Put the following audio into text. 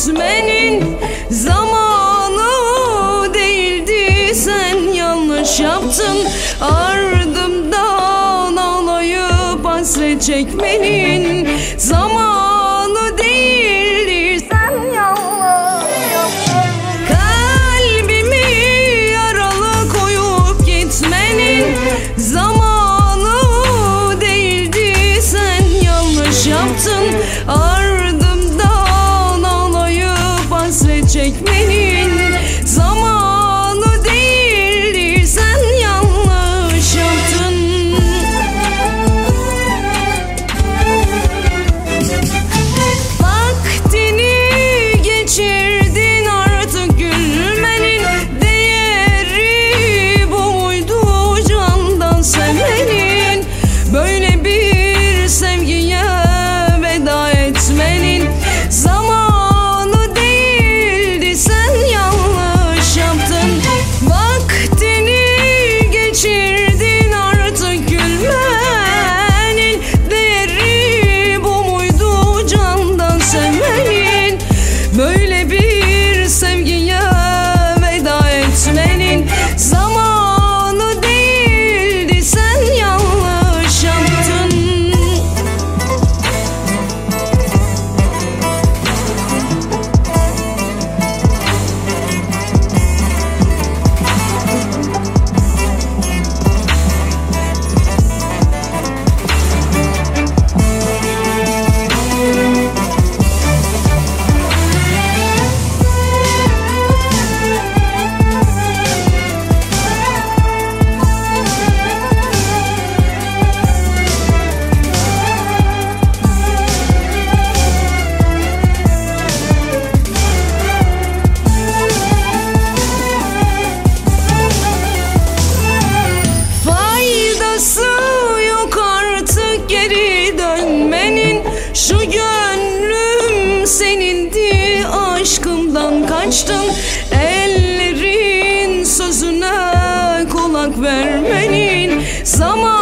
gitmenin zamanı değildi. Sen yanlış yaptın, ardımdan ağlayıp hasret çekmenin zamanı değildi. Sen yanlış yaptın. Kalbimi yaralı koyup gitmenin zamanı değildi. Sen yanlış yaptın, ardımdan ağlayıp hasret çekmenin zamanı değildi. Sen yanlış yaptın. Vaktini geçirdin, artık gülmenin değeri bu muydu? Candan sevmenin, böyle bir sevgiye veda etmenin zamanı değildi. Sen yanlış yaptın. Vaktini geçirdin, artık gülmenin değeri bu muydu? Candan sevmenin, böyle bir sevgiye veda etmenin zamanı değildi. Sen yanlış yaptın. Yok artık geri dönmenin, şu gönlüm senindi. Aşkımdan kaçtın, ellerin sözüne kulak vermenin zaman